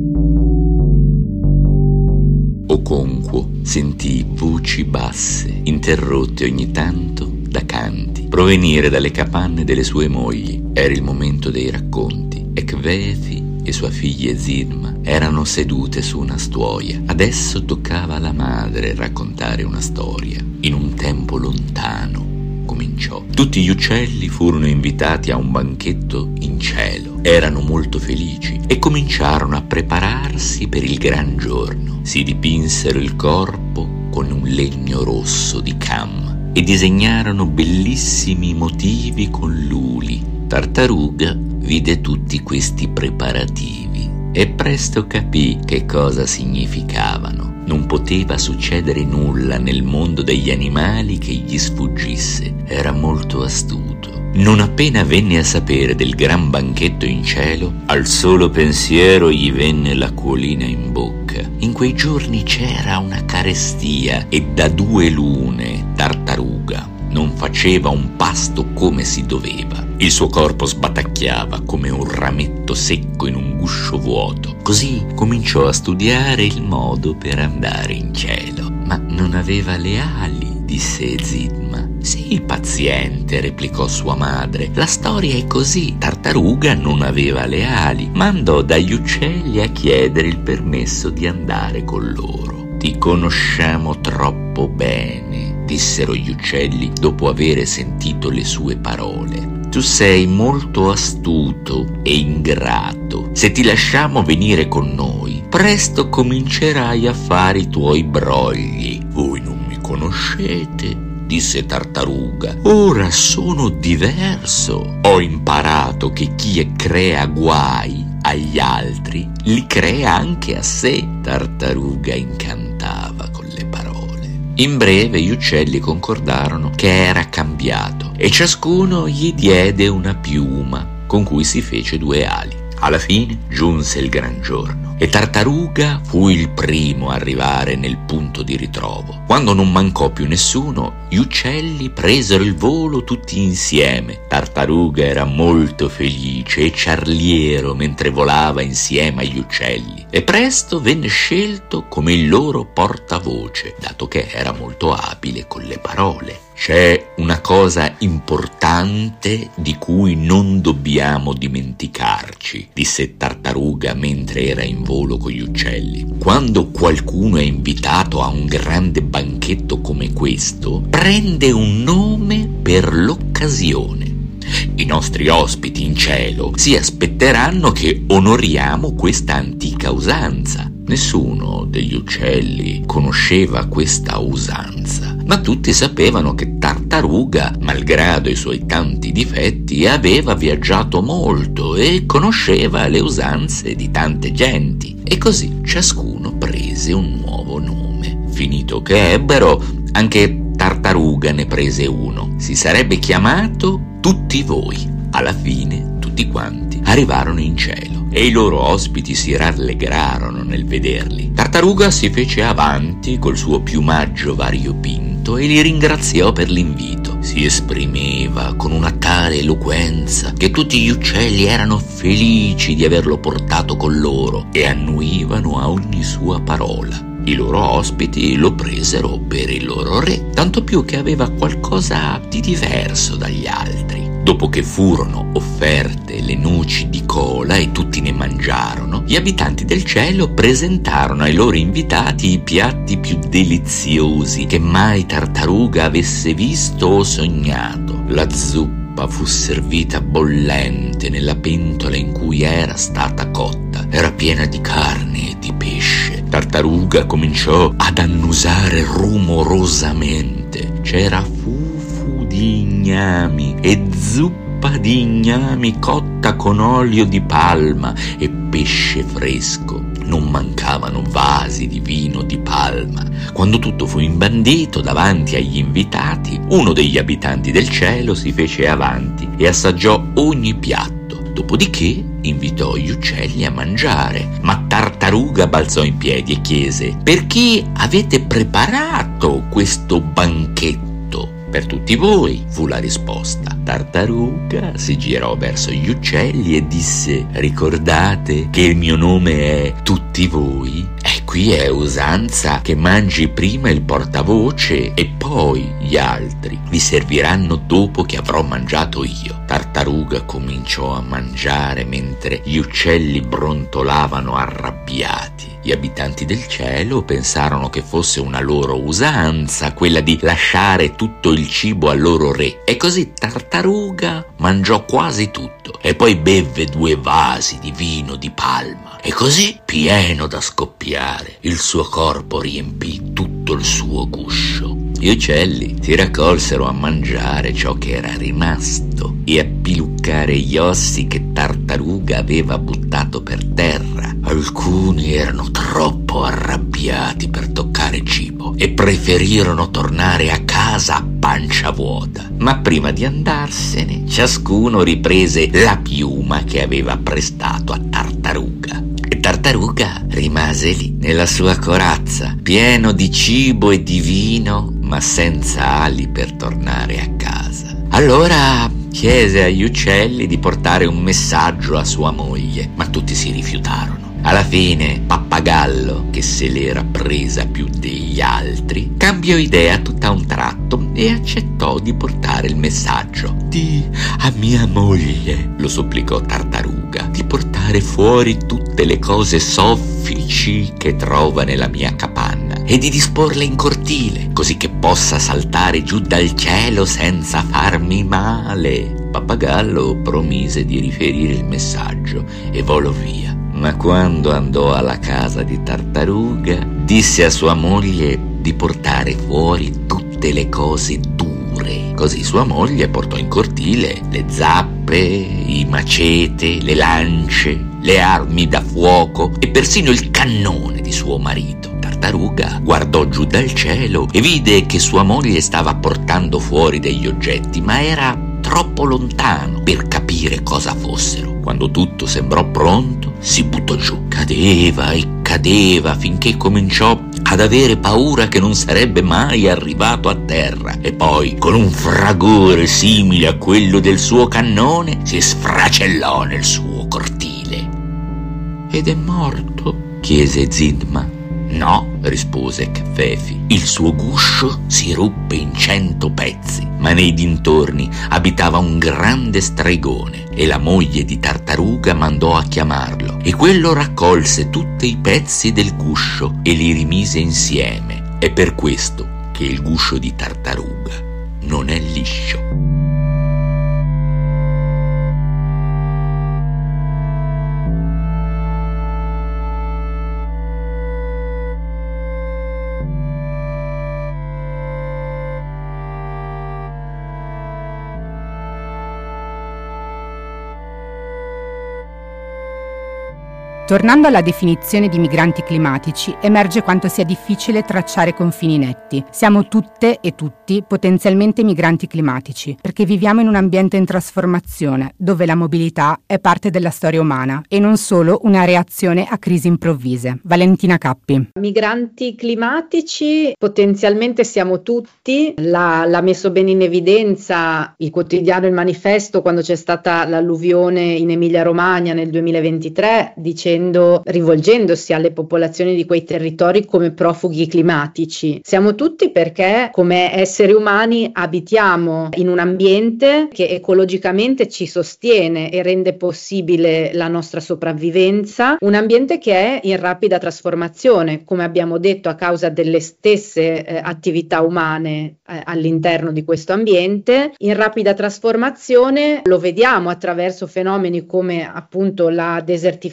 Okonkwo sentì voci basse, interrotte ogni tanto da canti, provenire dalle capanne delle sue mogli. Era il momento dei racconti. Ekvefi e sua figlia Zidma erano sedute su una stuoia. Adesso toccava alla madre raccontare una storia. In un tempo lontano, cominciò. Tutti gli uccelli furono invitati a un banchetto in cielo. Erano molto felici e cominciarono a prepararsi per il gran giorno. Si dipinsero il corpo con un legno rosso di cam e disegnarono bellissimi motivi con l'uli. Tartaruga vide tutti questi preparativi e presto capì che cosa significavano. Non poteva succedere nulla nel mondo degli animali che gli sfuggisse. Era molto astuto. Non appena venne a sapere del gran banchetto in cielo, al solo pensiero gli venne l'acquolina in bocca. In quei giorni c'era una carestia e da due lune Tartaruga non faceva un pasto come si doveva. Il suo corpo sbatacchiava come un rametto secco in un guscio vuoto. Così cominciò a studiare il modo per andare in cielo. Ma non aveva le ali, disse Zidma. Sii paziente, replicò sua madre. La storia è così. Tartaruga non aveva le ali, ma andò dagli uccelli a chiedere il permesso di andare con loro. Ti conosciamo troppo bene, dissero gli uccelli dopo aver sentito le sue parole. Tu sei molto astuto e ingrato. Se ti lasciamo venire con noi, presto comincerai a fare i tuoi brogli. Voi non mi conoscete, disse Tartaruga. Ora sono diverso. Ho imparato che chi crea guai agli altri li crea anche a sé. Tartaruga incantava con le parole. In breve gli uccelli concordarono che era cambiato e ciascuno gli diede una piuma con cui si fece due ali. Alla fine giunse il gran giorno e Tartaruga fu il primo a arrivare nel punto di ritrovo. Quando non mancò più nessuno, gli uccelli presero il volo tutti insieme. Tartaruga era molto felice e ciarliero mentre volava insieme agli uccelli e presto venne scelto come il loro portavoce, dato che era molto abile con le parole. C'è una cosa importante di cui non dobbiamo dimenticarci, disse Tartaruga mentre era in volo con gli uccelli. Quando qualcuno è invitato a un grande banchetto come questo, prende un nome per l'occasione. I nostri ospiti in cielo si aspetteranno che onoriamo questa antica usanza. Nessuno degli uccelli conosceva questa usanza, ma tutti sapevano che Tartaruga, malgrado i suoi tanti difetti, aveva viaggiato molto e conosceva le usanze di tante genti. E così ciascuno prese un nuovo nome. Finito che ebbero, anche Tartaruga ne prese uno. Si sarebbe chiamato Tutti Voi. Alla fine tutti quanti arrivarono in cielo e i loro ospiti si rallegrarono nel vederli. Tartaruga si fece avanti col suo piumaggio variopinto e li ringraziò per l'invito. Si esprimeva con una tale eloquenza che tutti gli uccelli erano felici di averlo portato con loro e annuivano a ogni sua parola. I loro ospiti lo presero per il loro re, tanto più che aveva qualcosa di diverso dagli altri. Dopo che furono offerte le noci di cola e tutti ne mangiarono, gli abitanti del cielo presentarono ai loro invitati i piatti più deliziosi che mai Tartaruga avesse visto o sognato. La zuppa fu servita bollente nella pentola in cui era stata cotta. Era piena di carne e di pesce. Tartaruga cominciò ad annusare rumorosamente. C'era fufu di ignami e zuppa di ignami cotta con olio di palma e pesce fresco. non mancavano vasi di vino di Palma. Quando tutto fu imbandito davanti agli invitati, uno degli abitanti del cielo si fece avanti e assaggiò ogni piatto. Dopodiché invitò gli uccelli a mangiare, ma Tartaruga balzò in piedi e chiese: «Per chi avete preparato questo banchetto?» «Per tutti voi», fu la risposta. Tartaruga si girò verso gli uccelli e disse: «Ricordate che il mio nome è Tutti voi? E qui è usanza che mangi prima il portavoce e poi gli altri. Vi serviranno dopo che avrò mangiato io». Tartaruga cominciò a mangiare mentre gli uccelli brontolavano arrabbiati. Gli abitanti del cielo pensarono che fosse una loro usanza quella di lasciare tutto il cibo al loro re, e così Tartaruga mangiò quasi tutto e poi bevve due vasi di vino di Palma, e così, pieno da scoppiare, il suo corpo riempì tutto il suo guscio. Gli uccelli si raccolsero a mangiare ciò che era rimasto e a piluccare gli ossi che Tartaruga aveva buttato per terra. Alcuni erano troppo arrabbiati per toccare cibo e preferirono tornare a casa a pancia vuota. Ma prima di andarsene, ciascuno riprese la piuma che aveva prestato a Tartaruga. E Tartaruga rimase lì, nella sua corazza, pieno di cibo e di vino, ma senza ali per tornare a casa. Allora chiese agli uccelli di portare un messaggio a sua moglie, ma tutti si rifiutarono. Alla fine Pappagallo, che se l'era presa più degli altri, cambiò idea tutta a un tratto e accettò di portare il messaggio. «Di a mia moglie», lo supplicò Tartaruga, «di portare fuori tutte le cose soffici che trova nella mia capanna e di disporle in cortile, così che possa saltare giù dal cielo senza farmi male». Pappagallo promise di riferire il messaggio e volò via. Ma quando andò alla casa di Tartaruga, disse a sua moglie di portare fuori tutte le cose dure. Così sua moglie portò in cortile le zappe, i macete, le lance, le armi da fuoco e persino il cannone di suo marito. Tartaruga guardò giù dal cielo e vide che sua moglie stava portando fuori degli oggetti, ma era troppo lontano per capire cosa fossero. Quando tutto sembrò pronto, si buttò giù. Cadeva e cadeva finché cominciò ad avere paura che non sarebbe mai arrivato a terra, e poi, con un fragore simile a quello del suo cannone, si sfracellò nel suo cortile. «Ed è morto?» chiese Zidma. «No», rispose Cfefi, «il suo guscio si ruppe in cento pezzi, ma nei dintorni abitava un grande stregone e la moglie di Tartaruga mandò a chiamarlo, e quello raccolse tutti i pezzi del guscio e li rimise insieme. È per questo che il guscio di Tartaruga non è liscio». Tornando alla definizione di migranti climatici, emerge quanto sia difficile tracciare confini netti. Siamo tutte e tutti potenzialmente migranti climatici, perché viviamo in un ambiente in trasformazione, dove la mobilità è parte della storia umana e non solo una reazione a crisi improvvise. Valentina Cappi. Migranti climatici potenzialmente siamo tutti, l'ha, l'ha messo bene in evidenza il quotidiano Il Manifesto quando c'è stata l'alluvione in Emilia-Romagna nel duemilaventitré, dicendo rivolgendosi alle popolazioni di quei territori come profughi climatici. Siamo tutti perché come esseri umani abitiamo in un ambiente che ecologicamente ci sostiene e rende possibile la nostra sopravvivenza, un ambiente che è in rapida trasformazione, come abbiamo detto, a causa delle stesse eh, attività umane eh, all'interno di questo ambiente. In rapida trasformazione lo vediamo attraverso fenomeni come appunto la desertificazione,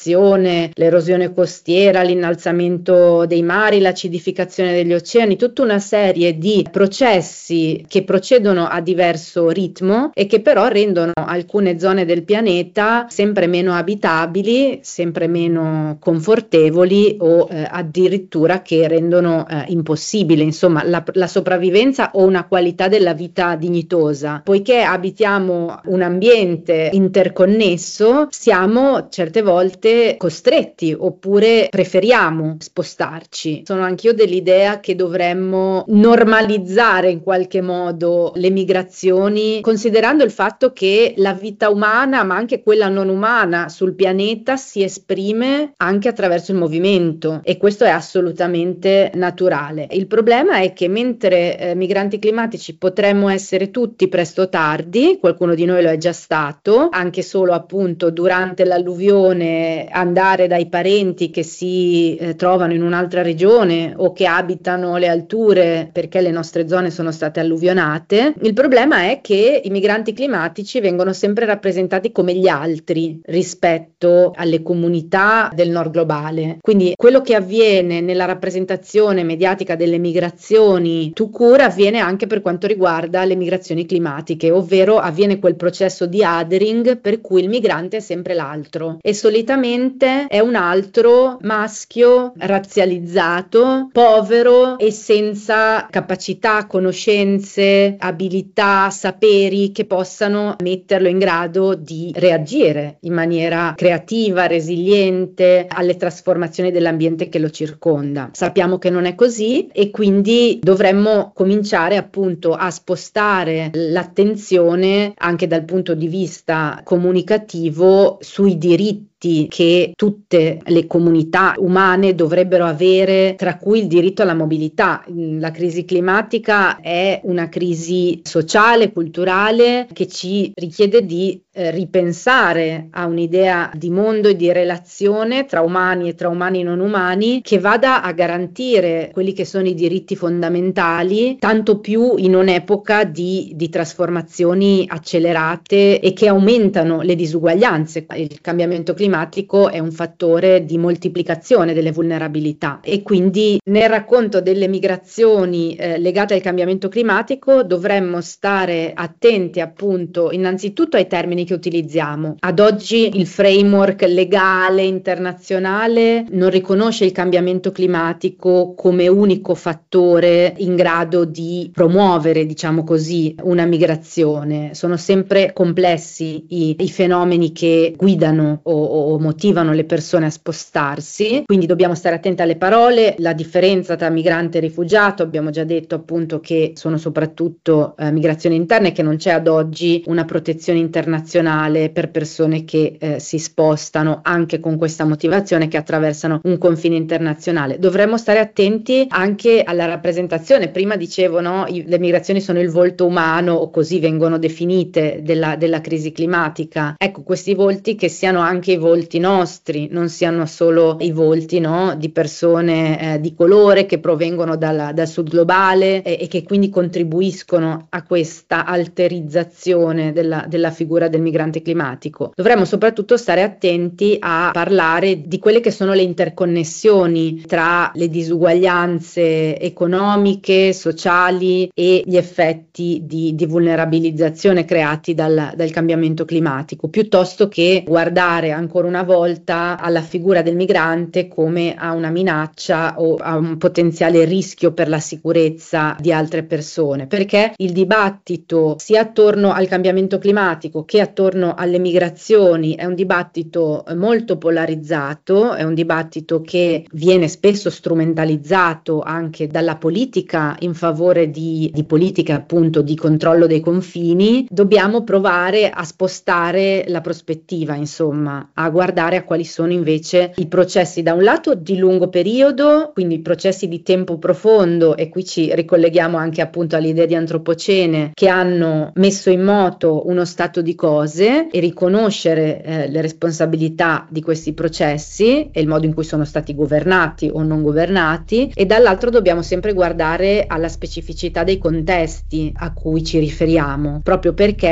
desertificazione, l'erosione costiera, l'innalzamento dei mari, l'acidificazione degli oceani, tutta una serie di processi che procedono a diverso ritmo e che però rendono alcune zone del pianeta sempre meno abitabili, sempre meno confortevoli o eh, addirittura che rendono eh, impossibile insomma la, la sopravvivenza o una qualità della vita dignitosa. Poiché abitiamo un ambiente interconnesso, siamo certe volte costretti oppure preferiamo spostarci. Sono anch'io dell'idea che dovremmo normalizzare in qualche modo le migrazioni, considerando il fatto che la vita umana, ma anche quella non umana sul pianeta, si esprime anche attraverso il movimento, e questo è assolutamente naturale. Il problema è che mentre eh, migranti climatici potremmo essere tutti presto o tardi, qualcuno di noi lo è già stato, anche solo appunto durante l'alluvione andare dai parenti che si eh, trovano in un'altra regione o che abitano le alture perché le nostre zone sono state alluvionate. Il problema è che i migranti climatici vengono sempre rappresentati come gli altri rispetto alle comunità del nord globale. Quindi quello che avviene nella rappresentazione mediatica delle migrazioni tout court avviene anche per quanto riguarda le migrazioni climatiche, ovvero avviene quel processo di othering per cui il migrante è sempre l'altro e solitamente è un altro maschio, razzializzato, povero e senza capacità, conoscenze, abilità, saperi che possano metterlo in grado di reagire in maniera creativa, resiliente alle trasformazioni dell'ambiente che lo circonda. Sappiamo che non è così e quindi dovremmo cominciare appunto a spostare l'attenzione anche dal punto di vista comunicativo sui diritti che tutte le comunità umane dovrebbero avere, tra cui il diritto alla mobilità. La crisi climatica è una crisi sociale, culturale, che ci richiede di eh, ripensare a un'idea di mondo e di relazione tra umani e tra umani non umani che vada a garantire quelli che sono i diritti fondamentali, tanto più in un'epoca di, di trasformazioni accelerate e che aumentano le disuguaglianze. Il cambiamento climatico è un fattore di moltiplicazione delle vulnerabilità e quindi nel racconto delle migrazioni eh, legate al cambiamento climatico dovremmo stare attenti appunto innanzitutto ai termini che utilizziamo. Ad oggi il framework legale internazionale non riconosce il cambiamento climatico come unico fattore in grado di promuovere, diciamo così, una migrazione. Sono sempre complessi i, i fenomeni che guidano o o motivano le persone a spostarsi, quindi dobbiamo stare attenti alle parole. La differenza tra migrante e rifugiato, abbiamo già detto appunto che sono soprattutto eh, migrazioni interne, che non c'è ad oggi una protezione internazionale per persone che eh, si spostano anche con questa motivazione, che attraversano un confine internazionale. Dovremmo stare attenti anche alla rappresentazione. Prima dicevo, no, i, le migrazioni sono il volto umano, o così vengono definite, della, della crisi climatica. Ecco, questi volti che siano anche i volti nostri, non siano solo i volti, no, di persone eh, di colore che provengono dalla, dal sud globale e, e che quindi contribuiscono a questa alterizzazione della, della figura del migrante climatico. Dovremmo soprattutto stare attenti a parlare di quelle che sono le interconnessioni tra le disuguaglianze economiche, sociali e gli effetti di, di vulnerabilizzazione creati dal, dal cambiamento climatico, piuttosto che guardare ancora una volta alla figura del migrante come a una minaccia o a un potenziale rischio per la sicurezza di altre persone, perché il dibattito sia attorno al cambiamento climatico che attorno alle migrazioni è un dibattito molto polarizzato, è un dibattito che viene spesso strumentalizzato anche dalla politica in favore di, di politiche appunto di controllo dei confini. Dobbiamo provare a spostare la prospettiva, insomma, a guardare a quali sono invece i processi da un lato di lungo periodo, quindi i processi di tempo profondo, e qui ci ricolleghiamo anche appunto all'idea di antropocene, che hanno messo in moto uno stato di cose, e riconoscere eh, le responsabilità di questi processi e il modo in cui sono stati governati o non governati, e dall'altro dobbiamo sempre guardare alla specificità dei contesti a cui ci riferiamo, proprio perché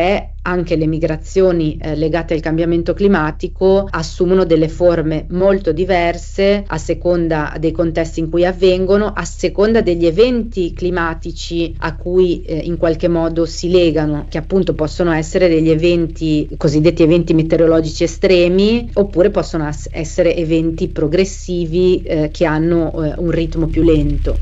anche le migrazioni eh, legate al cambiamento climatico assumono delle forme molto diverse a seconda dei contesti in cui avvengono, a seconda degli eventi climatici a cui eh, in qualche modo si legano, che appunto possono essere degli eventi, cosiddetti eventi meteorologici estremi, oppure possono as- essere eventi progressivi eh, che hanno eh, un ritmo più lento.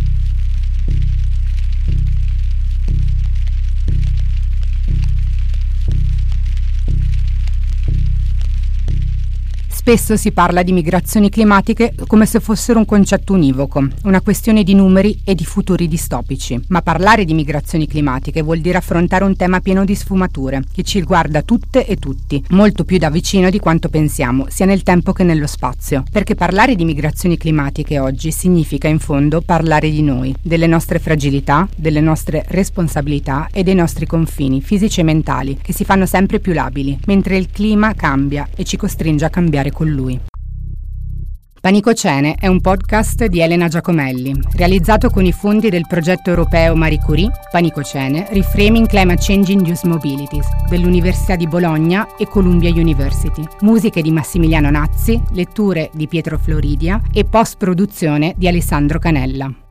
Spesso si parla di migrazioni climatiche come se fossero un concetto univoco, una questione di numeri e di futuri distopici. Ma parlare di migrazioni climatiche vuol dire affrontare un tema pieno di sfumature, che ci riguarda tutte e tutti, molto più da vicino di quanto pensiamo, sia nel tempo che nello spazio. Perché parlare di migrazioni climatiche oggi significa in fondo parlare di noi, delle nostre fragilità, delle nostre responsabilità e dei nostri confini fisici e mentali, che si fanno sempre più labili, mentre il clima cambia e ci costringe a cambiare con lui. Panicocene è un podcast di Elena Giacomelli, realizzato con i fondi del progetto europeo Marie Curie, Panicocene, Reframing Climate Change Induced Mobilities, dell'Università di Bologna e Columbia University. Musiche di Massimiliano Nazzi, letture di Pietro Floridia e post-produzione di Alessandro Canella.